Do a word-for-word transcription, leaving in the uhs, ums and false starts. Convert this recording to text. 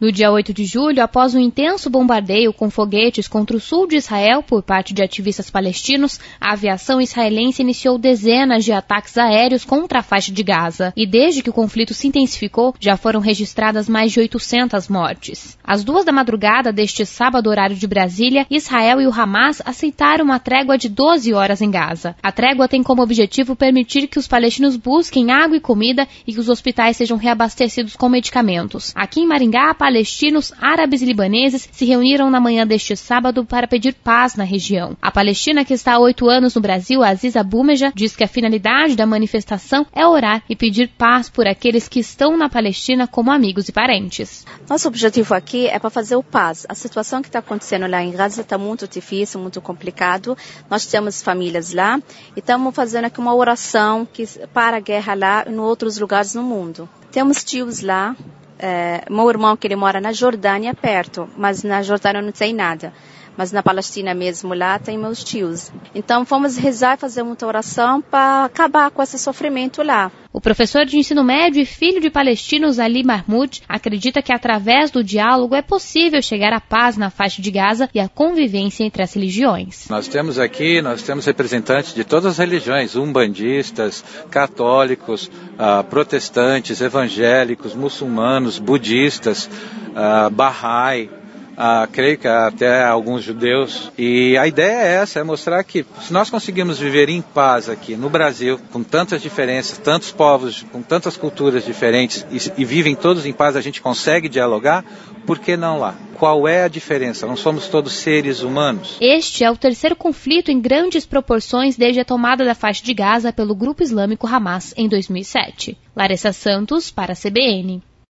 No dia oito de julho, após um intenso bombardeio com foguetes contra o sul de Israel por parte de ativistas palestinos, a aviação israelense iniciou dezenas de ataques aéreos contra a faixa de Gaza. E desde que o conflito se intensificou, já foram registradas mais de oitocentas mortes. Às duas da madrugada deste sábado, horário de Brasília, Israel e o Hamas aceitaram uma trégua de doze horas em Gaza. A trégua tem como objetivo permitir que os palestinos busquem água e comida e que os hospitais sejam reabastecidos com medicamentos. Aqui em Maringá, palestinos, árabes e libaneses se reuniram na manhã deste sábado para pedir paz na região. A palestina, que está há oito anos no Brasil, Aziza Bumeja, diz que a finalidade da manifestação é orar e pedir paz por aqueles que estão na Palestina como amigos e parentes. Nosso objetivo aqui é para fazer o paz. A situação que está acontecendo lá em Gaza está muito difícil, muito complicado. Nós temos famílias lá e estamos fazendo aqui uma oração que, para a guerra lá e em outros lugares no mundo. Temos tios lá. É, meu irmão, que ele mora na Jordânia, perto, mas na Jordânia não tem nada. Mas na Palestina mesmo, lá, tem meus tios. Então, fomos rezar e fazer muita oração para acabar com esse sofrimento lá. O professor de ensino médio e filho de palestinos Ali Mahmoud acredita que através do diálogo é possível chegar à paz na faixa de Gaza e à convivência entre as religiões. Nós temos aqui, nós temos representantes de todas as religiões, umbandistas, católicos, uh, protestantes, evangélicos, muçulmanos, budistas, uh, Bahá'í. Ah, creio que até alguns judeus. E a ideia é essa, é mostrar que se nós conseguimos viver em paz aqui no Brasil, com tantas diferenças, tantos povos, com tantas culturas diferentes, e, e vivem todos em paz, a gente consegue dialogar, por que não lá? Qual é a diferença? Não somos todos seres humanos? Este é o terceiro conflito em grandes proporções desde a tomada da faixa de Gaza pelo grupo islâmico Hamas em dois mil e sete. Larissa Santos, para a C B N.